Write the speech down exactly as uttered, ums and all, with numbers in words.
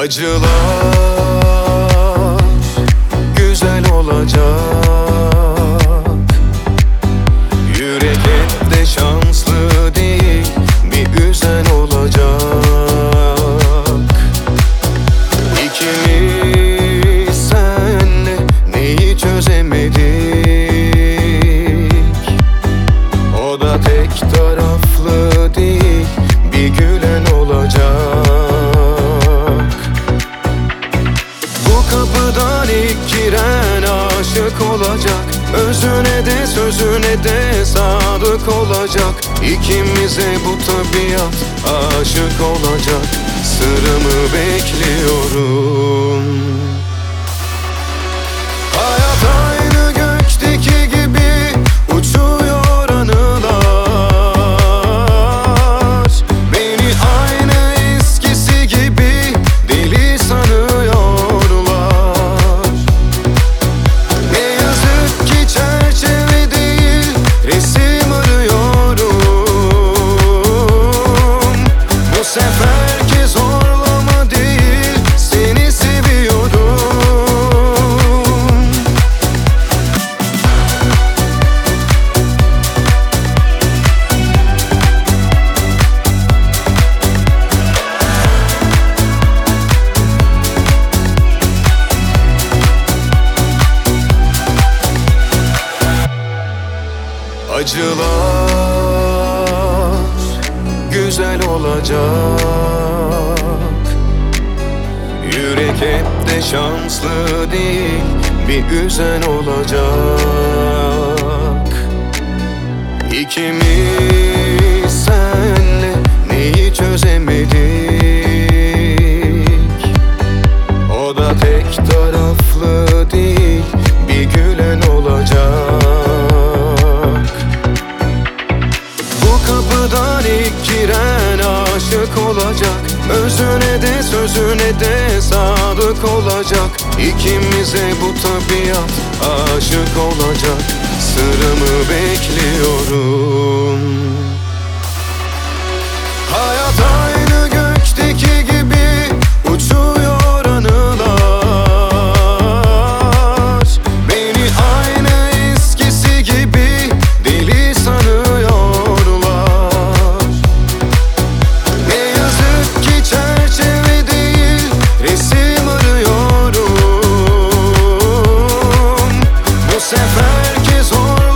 Acılar güzel olacak. Yürek hep de şanslı değil, bir üzen olacak. İkimiz senle neyi çözemedik, o da tek taraflı değil, bir gülen olacak. Kapıdan ilk giren aşık olacak. Özüne de sözüne de sadık olacak. İkimize bu tabiat aşık olacak. Sırrımı bekliyorum. Hayat aynı gökteki gibi uçuyor anılar. Beni aynı eskisi gibi deli sanıyor. Bu seferki zorlama değil, seni seviyorum. Acılar güzel olacak. Yürek hep de şanslı değil, bir üzen olacak. İkimiz senle neyi çözemedik, o da tek taraflı değil, bir gülen olacak. Kapıdan ilk giren aşık olacak. Özüne de sözüne de sadık olacak. İkimize bu tabiat aşık olacak. Sırrımı bekliyorum. Hayat aynı gökteki gibi uçuyor anılar. Beni aynı eskisi gibi deli sanıyor. Bu seferki zor